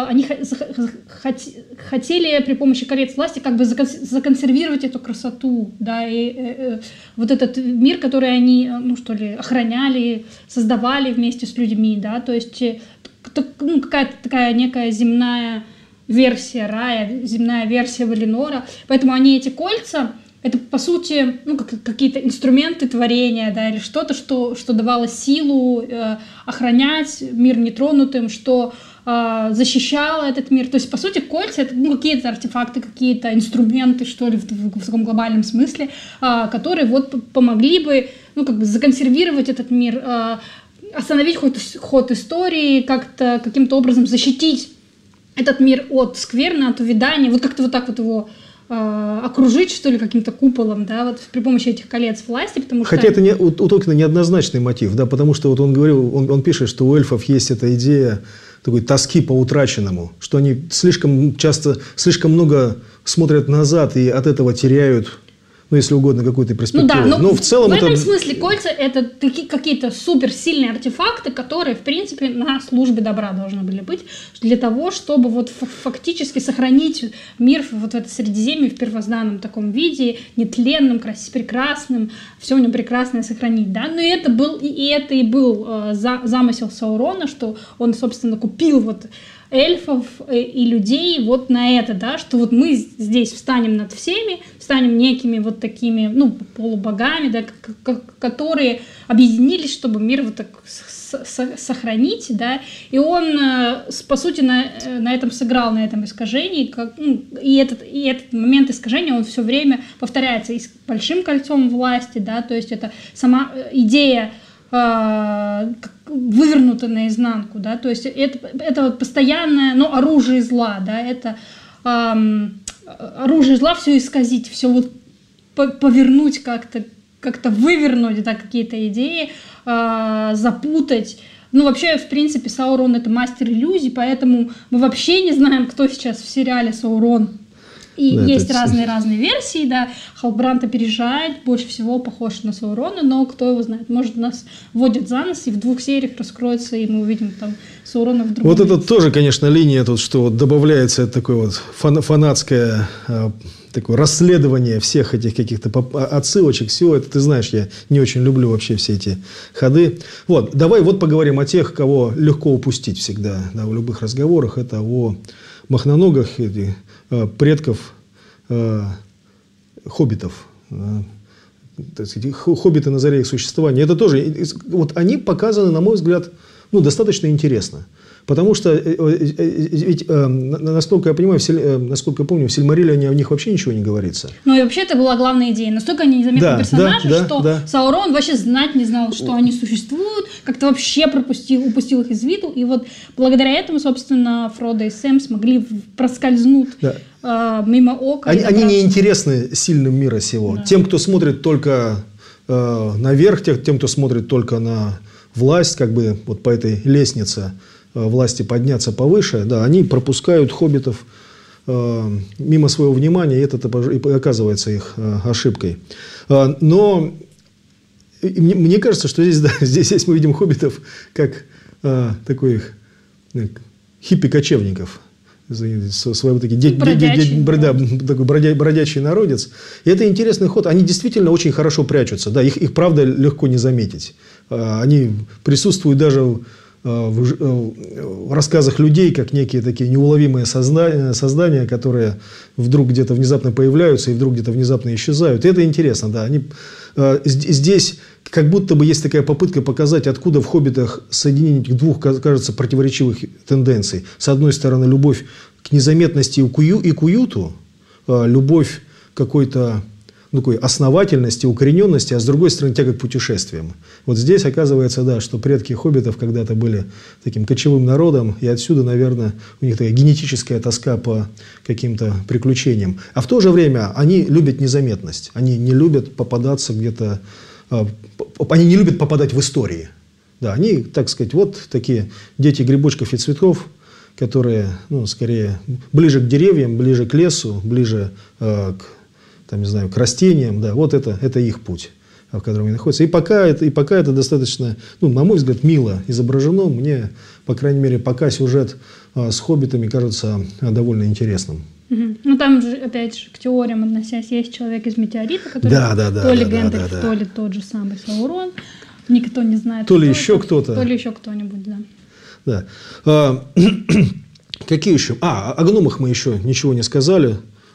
хотели при помощи колец власти как бы законсервировать эту красоту, да, и вот этот мир, который они, ну что ли, охраняли, создавали вместе с людьми, да, то есть какая-то такая некая земная версия рая, земная версия Валинора, поэтому они эти кольца, это, по сути, ну, какие-то инструменты творения, да, или что-то, что давало силу охранять мир нетронутым, что защищало этот мир. То есть, по сути, кольца — это какие-то артефакты, какие-то инструменты, что ли, в таком глобальном смысле, которые вот помогли бы, ну, как бы законсервировать этот мир, остановить ход истории, как-то каким-то образом защитить этот мир от скверны, от увядания, вот как-то вот так вот его окружить, что ли, каким-то куполом, да, вот при помощи этих колец власти, потому что... Хотя это у Толкина неоднозначный мотив, да, потому что вот он говорил, он пишет, что у эльфов есть эта идея такой тоски по утраченному, что они слишком много смотрят назад и от этого теряют, ну, если угодно, какую-то перспективу. Ну да, но в целом этом смысле кольца — это какие-то суперсильные артефакты, которые, в принципе, на службе добра должны были быть, для того, чтобы вот фактически сохранить мир вот в это Средиземье в первозданном таком виде, нетленным, прекрасным, все в нем прекрасное сохранить, да. Но это и был замысел Саурона, что он, собственно, купил вот эльфов и людей вот на это, да, что вот мы здесь встанем над всеми, станем некими вот такими, ну, полубогами, да, которые объединились, чтобы мир вот так сохранить, да, и он, по сути, на этом сыграл, на этом искажении, и этот момент искажения, он все время повторяется и с большим кольцом власти, да, то есть это сама идея вывернуто наизнанку, да, то есть это вот постоянное, ну, оружие зла, да, это оружие зла, все исказить, все вот повернуть как-то вывернуть, да, какие-то идеи, запутать. Ну, вообще, в принципе, Саурон — это мастер иллюзий, поэтому мы вообще не знаем, кто сейчас в сериале Саурон. И да, есть разные версии, да. Халбранд опережает, больше всего похож на Саурона, но кто его знает, может, нас вводят за нос, и в 2 сериях раскроется, и мы увидим там Саурона в другом. Вот это тоже, конечно, линия тут, что вот добавляется такое вот фанатское такое расследование всех этих каких-то отсылочек, всего это, ты знаешь, я не очень люблю вообще все эти ходы. Вот, давай вот поговорим о тех, кого легко упустить всегда, да, в любых разговорах, это о махноногах, предков хоббитов. так сказать, хоббиты на заре их существования. Это тоже, вот они показаны, на мой взгляд, ну, достаточно интересно. Потому что, ведь, насколько я понимаю, насколько я помню, в Сильмариллионе о них вообще ничего не говорится. Ну и вообще это была главная идея. Настолько они незаметные персонажи, что Саурон вообще знать не знал, что они существуют, как-то вообще упустил их из виду. И вот благодаря этому, собственно, Фродо и Сэм смогли проскользнуть мимо ока. Они не интересны сильным мира сего. Да. Тем, кто смотрит только наверх, тем, кто смотрит только на власть, как бы вот по этой лестнице власти подняться повыше, да, они пропускают хоббитов мимо своего внимания, и это и оказывается их ошибкой. Но мне кажется, что здесь мы видим хоббитов как таких хиппи-кочевников. Свои такие такой бродячий народец. И это интересный ход. Они действительно очень хорошо прячутся. Да, их правда легко не заметить. Они присутствуют даже в рассказах людей, как некие такие неуловимые создания, которые вдруг где-то внезапно появляются и вдруг где-то внезапно исчезают. И это интересно, да. Здесь как будто бы есть такая попытка показать, откуда в «Хоббитах» соединение двух, кажется, противоречивых тенденций. С одной стороны, любовь к незаметности и к уюту, любовь к какой-то такой основательности, укорененности, а с другой стороны, тяга к путешествиям. Вот здесь оказывается, да, что предки хоббитов когда-то были таким кочевым народом, и отсюда, наверное, у них такая генетическая тоска по каким-то приключениям. А в то же время они любят незаметность, они не любят попадаться где-то, они не любят попадать в истории. Да, они, так сказать, вот такие дети грибочков и цветков, которые, ну, скорее, ближе к деревьям, ближе к лесу, ближе к растениям, да, вот это их путь, в котором они находятся. И пока это достаточно, ну, на мой взгляд, мило изображено. Мне, по крайней мере, пока сюжет с хоббитами кажется довольно интересным. Ну, там же, опять же, к теориям относясь, есть человек из метеорита, который то ли Гэндальф, то ли тот же самый Саурон. Никто не знает. То ли еще кто-то. То ли еще кто-нибудь, да. Да. Какие еще? О гномах мы еще ничего не сказали.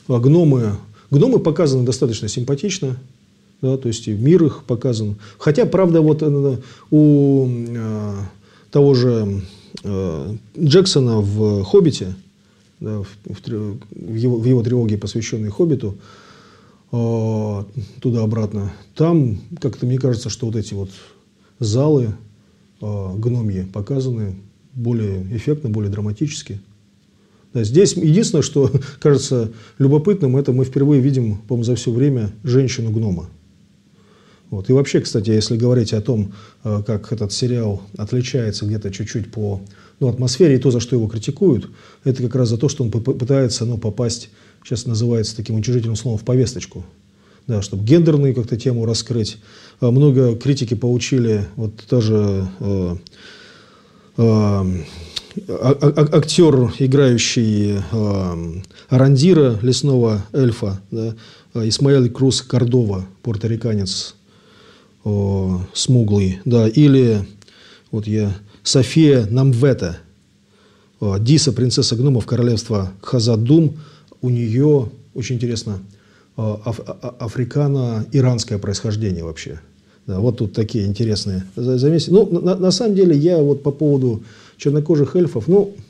Гномы показаны достаточно симпатично, да, то есть и мир их показан. Хотя, правда, вот у того же Джексона в «Хоббите», да, в его трилогии, посвященной «Хоббиту», туда-обратно, там как-то мне кажется, что вот эти вот залы гномьи показаны более эффектно, более драматически. Да, здесь единственное, что кажется любопытным, это мы впервые видим, по-моему, за все время женщину-гнома. Вот. И вообще, кстати, если говорить о том, как этот сериал отличается где-то чуть-чуть по атмосфере и то, за что его критикуют, это как раз за то, что он пытается попасть, сейчас называется таким уничижительным словом, в повесточку. Да, чтобы гендерную как-то тему раскрыть. Много критики поучили вот тоже... актер, играющий Арандира, лесного эльфа, да, Исмаэль Крус Кордова, порториканец, смуглый, да, или София Намвета, Диса, принцесса гномов, королевства Хазад-Дум. У нее, очень интересно, африкано-иранское происхождение вообще. Да, вот тут такие интересные замесы. Ну, на самом деле, я вот по поводу чернокожих эльфов,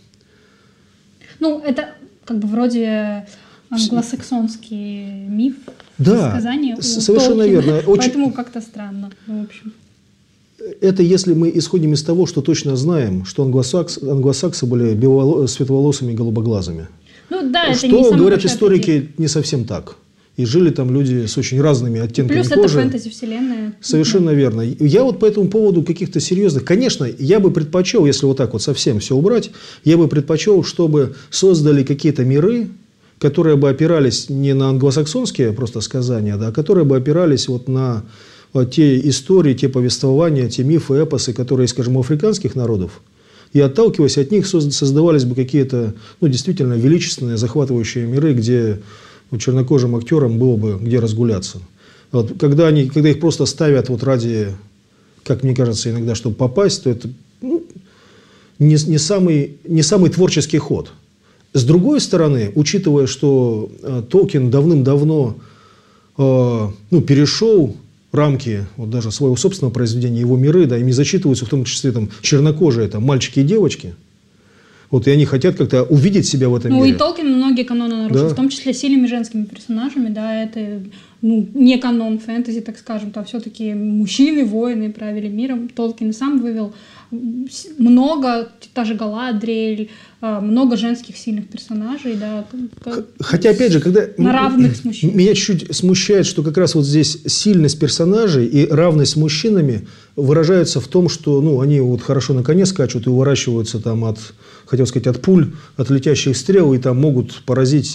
это как бы вроде англосаксонский миф, да, сказание совершенно верно. Поэтому как-то странно, в общем. Это если мы исходим из того, что точно знаем, что англосаксы были светловолосыми и голубоглазыми. Ну да, это что, не самый говорят историки, не совсем так. И жили там люди с очень разными оттенками кожи. Плюс это фэнтези-вселенная. Совершенно верно. Я вот по этому поводу каких-то серьезных... Конечно, я бы предпочел, если вот так вот совсем все убрать, я бы предпочел, чтобы создали какие-то миры, которые бы опирались не на англосаксонские просто сказания, да, а которые бы опирались вот на те истории, те повествования, те мифы, эпосы, которые, скажем, у африканских народов. И отталкиваясь от них, создавались бы какие-то, действительно величественные, захватывающие миры, где чернокожим актерам было бы где разгуляться. Вот, когда их просто ставят вот ради, как мне кажется, иногда, чтобы попасть, то это не самый творческий ход. С другой стороны, учитывая, что Толкин давным-давно перешел рамки вот даже своего собственного произведения, его миры, да, ими зачитываются в том числе там, чернокожие там, мальчики и девочки. Вот, и они хотят как-то увидеть себя в этом мире. Ну и Толкин многие каноны нарушил, Да. в том числе сильными женскими персонажами, да, это не канон фэнтези, так скажем, там все-таки мужчины, воины правили миром. Толкин сам вывел много, та же Галадриэль, много женских сильных персонажей, да. Хотя, опять же, когда на равных с мужчинами. Меня чуть-чуть смущает, что как раз вот здесь сильность персонажей и равность с мужчинами выражаются в том, что ну, они вот хорошо на коне скачут и уворачиваются там от, хотел сказать, от пуль, от летящих стрел, и там могут поразить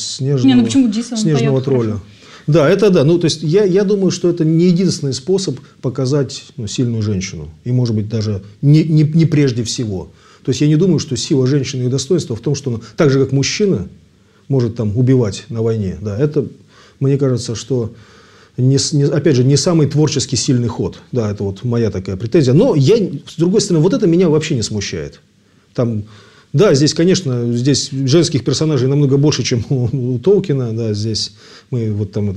снежного тролля. Хорошо. Да, это да. Ну, то есть я думаю, что это не единственный способ показать сильную женщину. И, может быть, даже не прежде всего. То есть я не думаю, что сила женщины и достоинство в том, что она, так же, как мужчина, может там убивать на войне. Да, это, мне кажется, что, опять же, не самый творчески сильный ход. Да, это вот моя такая претензия. Но я, с другой стороны, вот это меня вообще не смущает. Там... Да, здесь, конечно, здесь женских персонажей намного больше, чем у Толкина. Да, здесь мы вот там,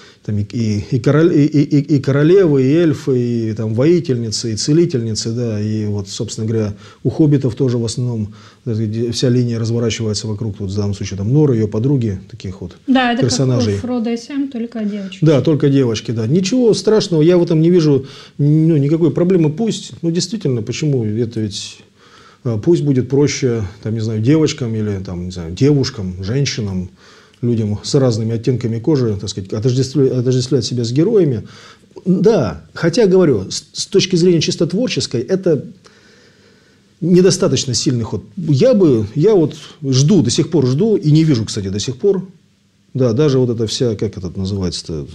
и королевы, и эльфы, и там воительницы, и целительницы, да, и вот, собственно говоря, у хоббитов тоже в основном вся линия разворачивается вокруг, вот, в данном случае, там, Норы, ее подруги, таких вот да, это персонажей. Как Фродо и Сэм, только девочки. Да, только девочки, да. Ничего страшного, я в этом не вижу никакой проблемы. Пусть, действительно, почему, это ведь... Пусть будет проще, там, не знаю, девочкам или там, не знаю, девушкам, женщинам, людям с разными оттенками кожи, так сказать, отождествлять себя с героями. Да, хотя, говорю, с точки зрения чисто творческой, это недостаточно сильный ход. Я вот жду, до сих пор жду, и не вижу, кстати, до сих пор, да, даже вот эта вся, как это называется-то,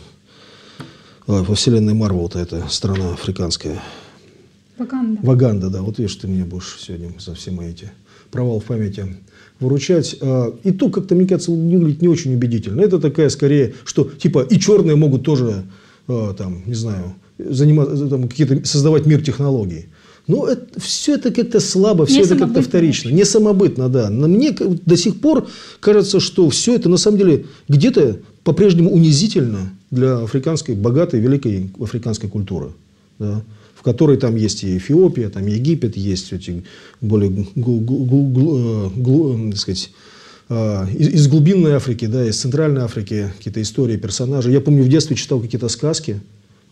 во вселенной Марвел-то эта страна африканская. Ваганда, да. Вот видишь, ты мне будешь сегодня за все мои эти провал в памяти выручать. И то как-то, мне кажется, выглядит не очень убедительно. Это такая, скорее, что типа и черные могут тоже, там, не знаю, заниматься, там, какие-то, создавать мир технологий. Но все это как-то слабо, все это как-то вторично. Не самобытно, да. Но мне до сих пор кажется, что все это на самом деле где-то по-прежнему унизительно для африканской, богатой, великой африканской культуры. Да. В которой там есть и Эфиопия, там Египет, есть эти более так сказать, из глубинной Африки, да, из Центральной Африки какие-то истории, персонажи. Я помню, в детстве читал какие-то сказки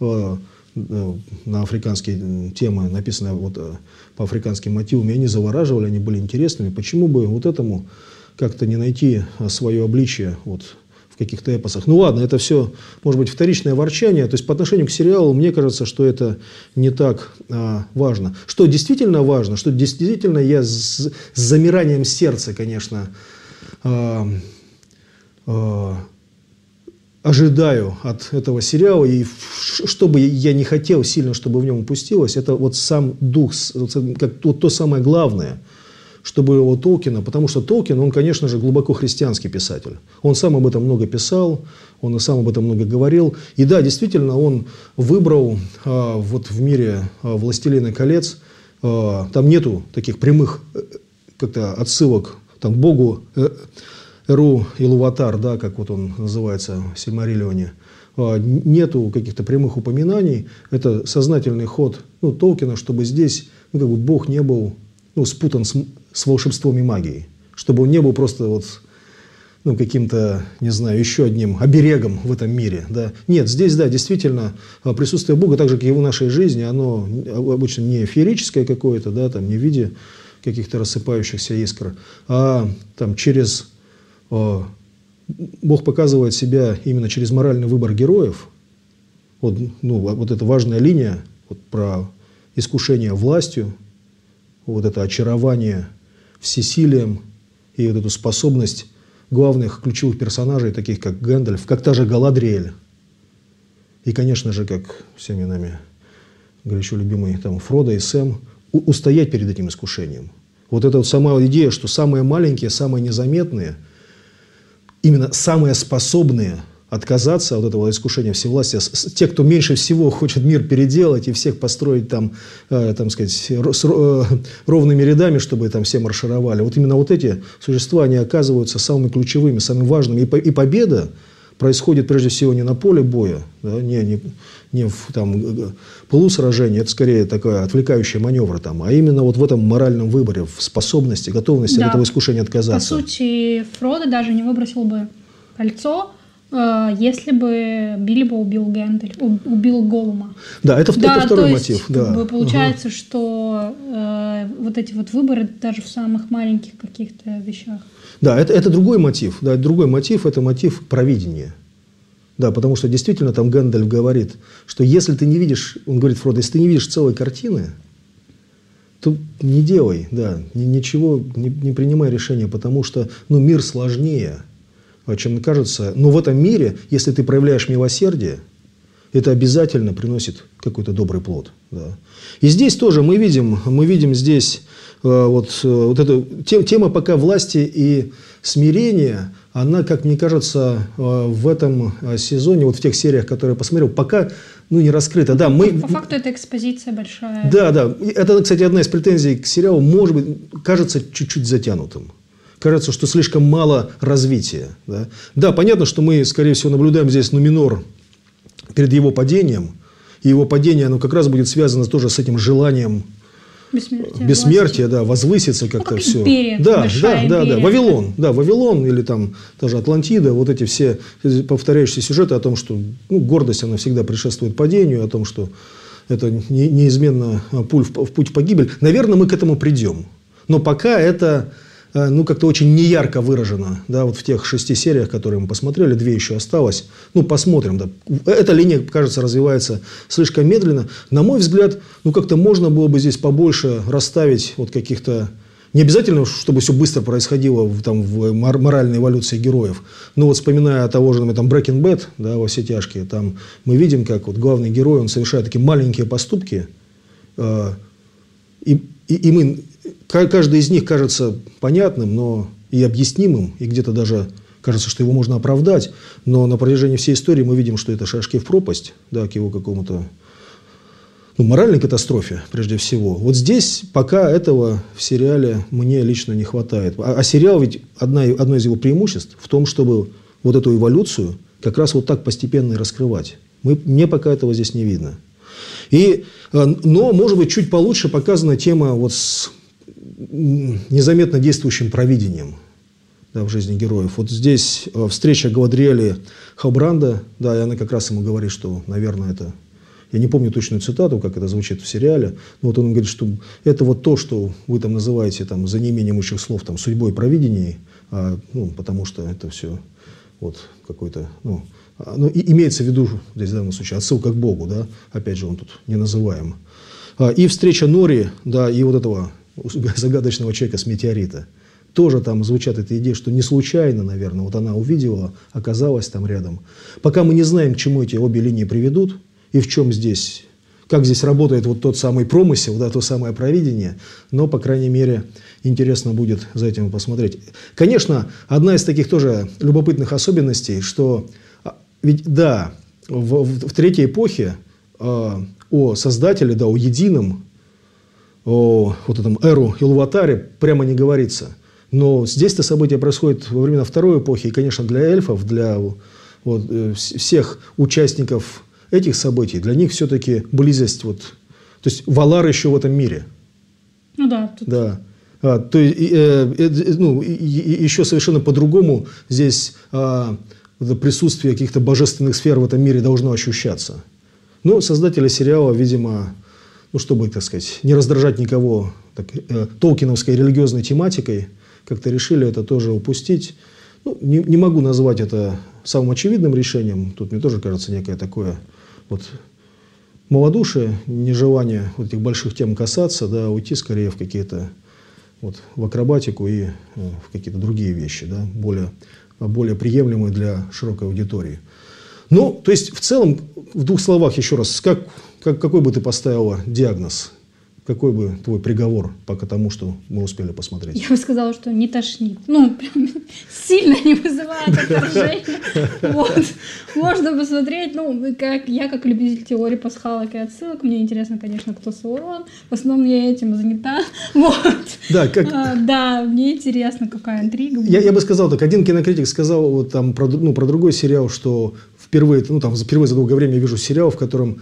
на африканские темы, написанные вот по африканским мотивам, и они завораживали, они были интересными. Почему бы вот этому как-то не найти свое обличие вот в каких-то эпосах? Ну ладно, это все, может быть, вторичное ворчание. То есть по отношению к сериалу, мне кажется, что это не так важно. Что действительно важно, что действительно я с замиранием сердца, конечно, ожидаю от этого сериала, и что бы я не хотел сильно, чтобы в нем упустилось, это вот сам дух, как вот то самое главное, чтобы у Толкина, потому что Толкин, он, конечно же, глубоко христианский писатель. Он сам об этом много писал, он и сам об этом много говорил. И да, действительно, он выбрал вот в мире «Властелина колец», там нету таких прямых как-то отсылок там, к Богу Эру Илуватар, да, как вот он называется в Сильмариллионе. Нету каких-то прямых упоминаний. Это сознательный ход Толкина, чтобы здесь как бы Бог не был спутан с волшебством и магией. Чтобы он не был просто вот, каким-то, не знаю, еще одним оберегом в этом мире. Да. Нет, здесь, да, действительно, присутствие Бога, так же, как и в нашей жизни, оно обычно не феерическое какое-то, да, там, не в виде каких-то рассыпающихся искр, а там, через... Бог показывает себя именно через моральный выбор героев. Вот, вот эта важная линия вот, про искушение властью, вот это очарование всесилием и вот эту способность главных ключевых персонажей, таких как Гэндальф, как та же Галадриэль. И, конечно же, как всеми нами горячо любимый там, Фродо и Сэм, устоять перед этим искушением. Вот эта вот сама идея, что самые маленькие, самые незаметные, именно самые способные отказаться от этого искушения всевластия, те, кто меньше всего хочет мир переделать и всех построить там сказать, с ровными рядами, чтобы там все маршировали. Вот именно вот эти существа, они оказываются самыми ключевыми, самыми важными. И победа происходит прежде всего не на поле боя, да, не в там, пылу сражения, это скорее такая отвлекающая маневра, там, а именно вот в этом моральном выборе, в способности, готовности от этого искушения отказаться. По сути, Фродо даже не выбросил бы кольцо, если бы Билбо убил Голлума. Да, это второй мотив. Да. Как бы получается, что вот эти вот выборы даже в самых маленьких каких-то вещах. Да, это другой мотив. Да, другой мотив – это мотив провидения. Да, потому что действительно там Гэндальф говорит, что если ты не видишь, он говорит Фродо, если ты не видишь целой картины, то не делай, да, ничего, не принимай решения, потому что мир сложнее, чем кажется. Но в этом мире, если ты проявляешь милосердие, это обязательно приносит какой-то добрый плод. Да. И здесь тоже мы видим здесь вот эту тема пока власти и смирения, она, как мне кажется, в этом сезоне, вот в тех сериях, которые я посмотрел, пока не раскрыта. Да, по факту это экспозиция большая. Да. Это, кстати, одна из претензий к сериалу, может быть, кажется чуть-чуть затянутым. Кажется, что слишком мало развития. Да, понятно, что мы, скорее всего, наблюдаем здесь Нуменор перед его падением. И его падение, оно как раз будет связано тоже с этим желанием бессмертия, да, возвыситься как-то все. Империя, империя. Вавилон или там даже Атлантида, вот эти все повторяющиеся сюжеты о том, что гордость, она всегда предшествует падению, о том, что это неизменно путь в погибель. Наверное, мы к этому придем. Но пока это как-то очень неярко выражено, да, вот в тех 6 сериях, которые мы посмотрели, 2 еще осталось. Посмотрим, да. Эта линия, кажется, развивается слишком медленно. На мой взгляд, как-то можно было бы здесь побольше расставить вот каких-то... Не обязательно, чтобы все быстро происходило в моральной эволюции героев. Но вот вспоминая того же Breaking Bad, да, «Во все тяжкие», там мы видим, как вот главный герой, он совершает такие маленькие поступки, и мы... Каждый из них кажется понятным, но и объяснимым, и где-то даже кажется, что его можно оправдать. Но на протяжении всей истории мы видим, что это шажки в пропасть, да, к его какому-то моральной катастрофе, прежде всего. Вот здесь пока этого в сериале мне лично не хватает. А сериал ведь одно из его преимуществ в том, чтобы вот эту эволюцию как раз вот так постепенно и раскрывать. Мне пока этого здесь не видно. Но, может быть, чуть получше показана тема вот с незаметно действующим провидением, да, в жизни героев. Вот здесь встреча Галадриэля Халбранда, да, и она как раз ему говорит, что, наверное, это... Я не помню точную цитату, как это звучит в сериале, но вот он говорит, что это вот то, что вы там называете, там, за неимением общих слов, там, судьбой провидения, потому что это все вот какой-то... имеется в виду здесь в данном случае отсылка к Богу, да, опять же, он тут не называем. И встреча Нори, да, и вот этого загадочного человека с метеорита. Тоже там звучат эти идеи, что не случайно, наверное, вот она увидела, оказалась там рядом. Пока мы не знаем, к чему эти обе линии приведут, и в чем здесь, как здесь работает вот тот самый промысел, да, то самое провидение, но, по крайней мере, интересно будет за этим посмотреть. Конечно, одна из таких тоже любопытных особенностей, что ведь, да, в Третьей эпохе о Создателе, да, о Едином, о вот этом Эру Илуватаре прямо не говорится. Но здесь-то события происходят во времена Второй эпохи, и, конечно, для эльфов, для всех участников этих событий, для них все-таки близость, то есть Валар еще в этом мире. Да. Да. То есть, еще совершенно по-другому здесь присутствие каких-то божественных сфер в этом мире должно ощущаться. Но создатели сериала, видимо, чтобы, так сказать, не раздражать никого толкиновской религиозной тематикой, как-то решили это тоже упустить. Не могу назвать это самым очевидным решением. Тут мне тоже кажется некое такое малодушие, нежелание этих больших тем касаться, да, уйти скорее в какие-то в акробатику и в какие-то другие вещи, да, более приемлемые для широкой аудитории. То есть, в целом, в 2 словах еще раз, какой бы ты поставила диагноз какой бы твой приговор пока тому, что мы успели посмотреть? Я бы сказала, что не тошнит. Ну, прям сильно не вызывает отторжения. Вот. Можно посмотреть, ну, я как любитель теории пасхалок и отсылок, мне интересно, конечно, кто Саурон. В основном я этим занята. Вот. Да, мне интересно, какая интрига. Я бы сказал так, один кинокритик сказал вот там про другой сериал, что впервые за долгое время я вижу сериал, в котором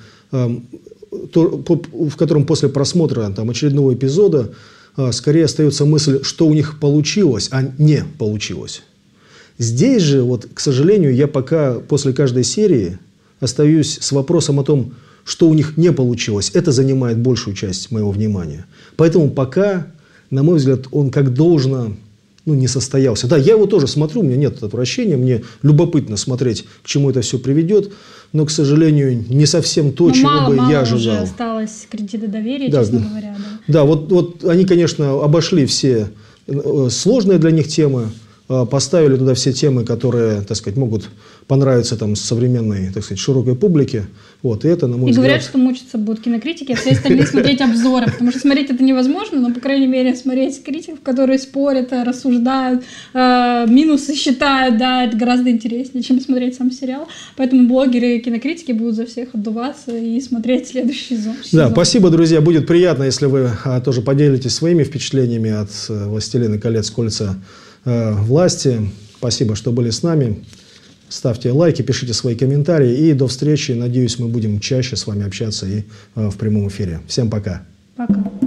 после просмотра там очередного эпизода скорее остается мысль, что у них получилось, а не получилось. Здесь же, вот, к сожалению, я пока после каждой серии остаюсь с вопросом о том, что у них не получилось. Это занимает большую часть моего внимания. Поэтому пока, на мой взгляд, он как должно не состоялся. Да, я его тоже смотрю, у меня нет отвращения, мне любопытно смотреть, к чему это все приведет, но, к сожалению, не совсем то, чего бы я ожидал. Уже осталось кредиты доверия, честно говоря. Да, вот они, конечно, обошли все сложные для них темы, поставили туда все темы, которые, так сказать, могут понравиться там современной, так сказать, широкой публике. Вот, и это, на мой взгляд... говорят, что мучиться будут кинокритики, а все остальные смотреть обзоры, потому что смотреть это невозможно, но, по крайней мере, смотреть критиков, которые спорят, рассуждают, минусы считают, да, это гораздо интереснее, чем смотреть сам сериал. Поэтому блогеры и кинокритики будут за всех отдуваться и смотреть следующий сезон. Да, спасибо, друзья. Будет приятно, если вы тоже поделитесь своими впечатлениями от «Властелина колец. Кольца власти». Спасибо, что были с нами. Ставьте лайки, пишите свои комментарии. И до встречи. Надеюсь, мы будем чаще с вами общаться и в прямом эфире. Всем пока. Пока.